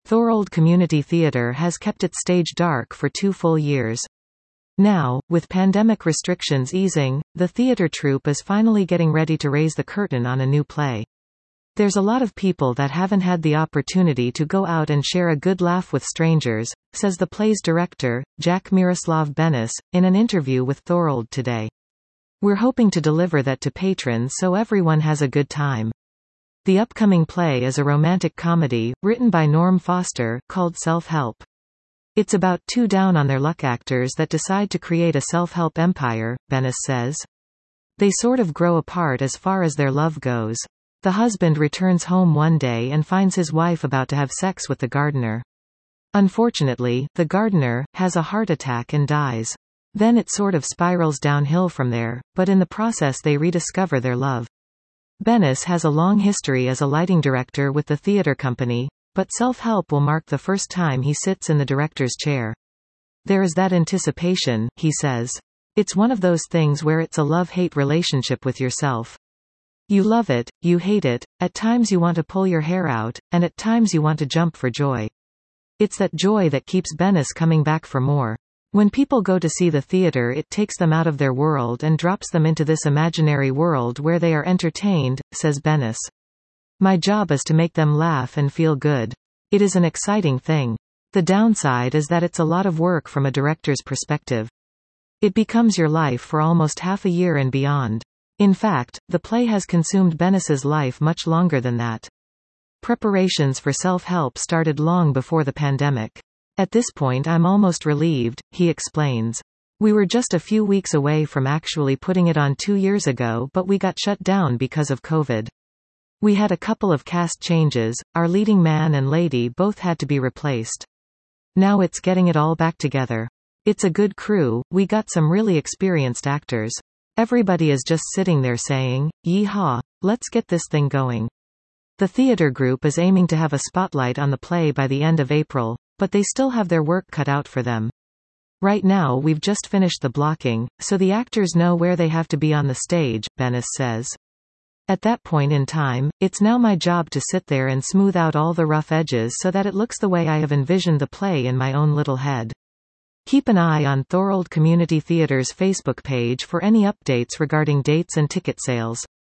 Thorold Community Theatre has kept its stage dark for 2 full years. Now, with pandemic restrictions easing, the theatre troupe is finally getting ready to raise the curtain on a new play. There's a lot of people that haven't had the opportunity to go out and share a good laugh with strangers, says the play's director, Jack Miroslav Benes, in an interview with Thorold today. We're hoping to deliver that to patrons so everyone has a good time. The upcoming play is a romantic comedy, written by Norm Foster, called Self-Help. It's about 2 down-on-their-luck actors that decide to create a self-help empire, Benes says. They sort of grow apart as far as their love goes. The husband returns home one day and finds his wife about to have sex with the gardener. Unfortunately, the gardener has a heart attack and dies. Then it sort of spirals downhill from there, but in the process they rediscover their love. Benes has a long history as a lighting director with the theatre company, but Self-Help will mark the first time he sits in the director's chair. There is that anticipation, he says. It's one of those things where it's a love-hate relationship with yourself. You love it, you hate it, at times you want to pull your hair out, and at times you want to jump for joy. It's that joy that keeps Benes coming back for more. When people go to see the theatre, it takes them out of their world and drops them into this imaginary world where they are entertained, says Benes. My job is to make them laugh and feel good. It is an exciting thing. The downside is that it's a lot of work from a director's perspective. It becomes your life for almost half a year and beyond. In fact, the play has consumed Benes's life much longer than that. Preparations for Self-Help started long before the pandemic. At this point I'm almost relieved, he explains. We were just a few weeks away from actually putting it on 2 years ago, but we got shut down because of COVID. We had a couple of cast changes, our leading man and lady both had to be replaced. Now it's getting it all back together. It's a good crew, we got some really experienced actors. Everybody is just sitting there saying, "Yee-haw, let's get this thing going." The theater group is aiming to have a spotlight on the play by the end of April, but they still have their work cut out for them. Right now we've just finished the blocking, so the actors know where they have to be on the stage, Benes says. At that point in time, it's now my job to sit there and smooth out all the rough edges so that it looks the way I have envisioned the play in my own little head. Keep an eye on Thorold Community Theatre's Facebook page for any updates regarding dates and ticket sales.